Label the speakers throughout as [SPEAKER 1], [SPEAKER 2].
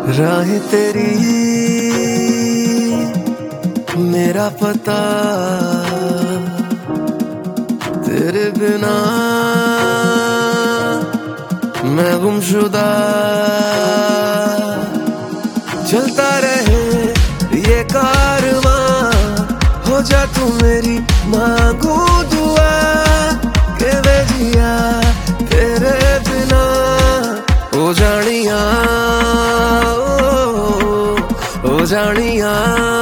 [SPEAKER 1] राहें तेरी मेरा पता, तेरे बिना मैं गुमशुदा। चलता रहे ये कारवां, हो जा तू मेरी मांगू दुआ। के वे जिया तेरे बिना ओ जानिया, ओ जानिया,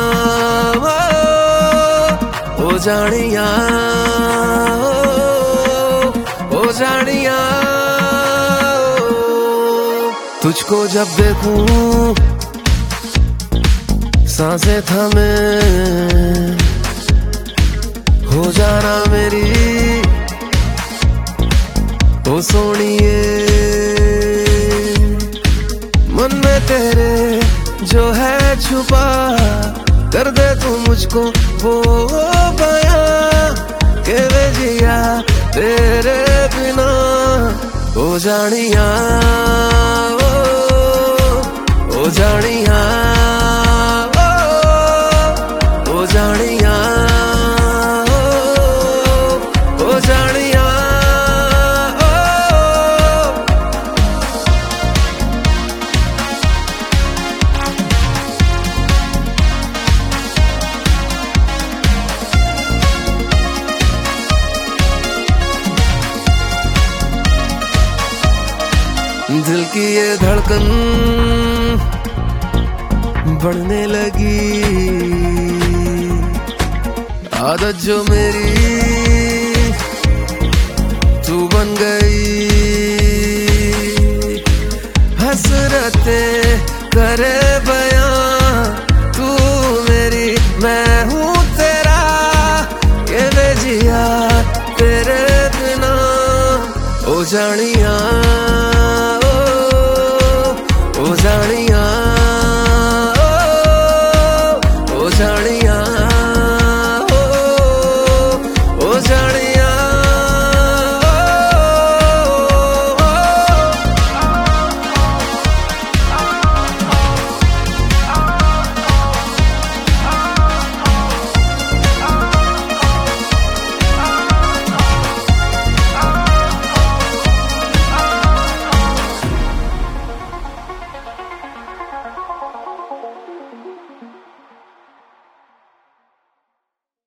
[SPEAKER 1] ओ जानिया, ओ जानिया। तुझको जब देखूं सांसें थमे, हो जाना मेरी ओ सोनिए। मन में तेरे जो है छुपा, कर दे तू मुझको वो बयां। के वे जिया तेरे बिना ओ जानिया, ओ जानिया, ओ जानिया, ओ जानिया। दिल की ये धड़कन बढ़ने लगी, आदत जो मेरी तू बन गई। हसरतें करे बयां, तू मेरी मैं हूँ तेरा। ये वे जिया तेरे बिना ओ जानिया, ओ जानिया।